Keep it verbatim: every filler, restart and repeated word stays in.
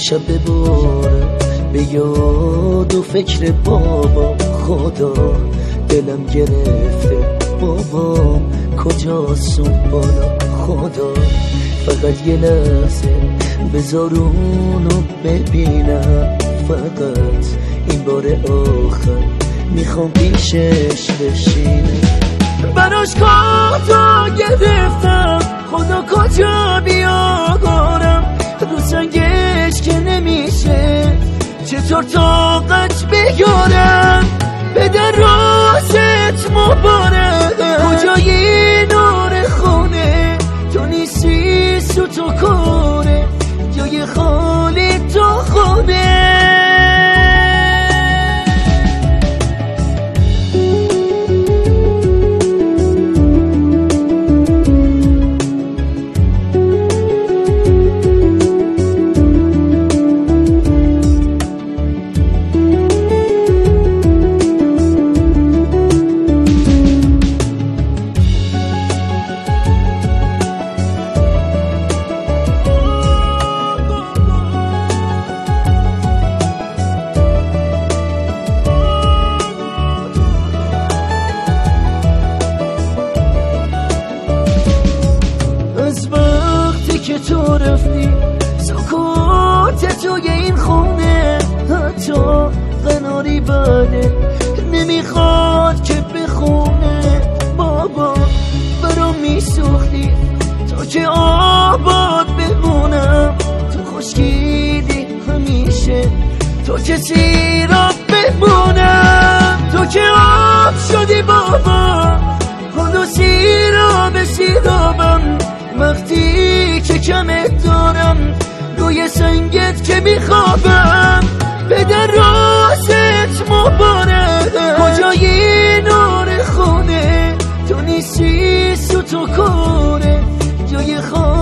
شب ببارم به یاد و فکر بابا. خدا دلم گرفته بابام کجاست اون بالا. خدا فقط یه لحظه بذار اونو ببینم، فقط این بار آخر میخوام پیشش بشینم. براش کارتا گرفتم خدا کجا بیارم، رو سنگش که نمیشه چطور طاقت بیارم. بده راست مبارک کجای نور خونه، تو نیستی سو تو کنه جای خالی تو خونه. که تو رفتی سکوت توی این خونه، حتی قناری بله نمیخواد که بخونه. بابا برام میسوختی تا که آباد بمونم، تو خشکیدی همیشه تو که سیراب بمونم. تو که آب شدی بابا خدا سیراب سیرابم، وقتی که کمت دارم روی سنگت که میخوابم. بده راست مبارک کجای نور خونه، تو نیستی سو تو کنه جای خانه.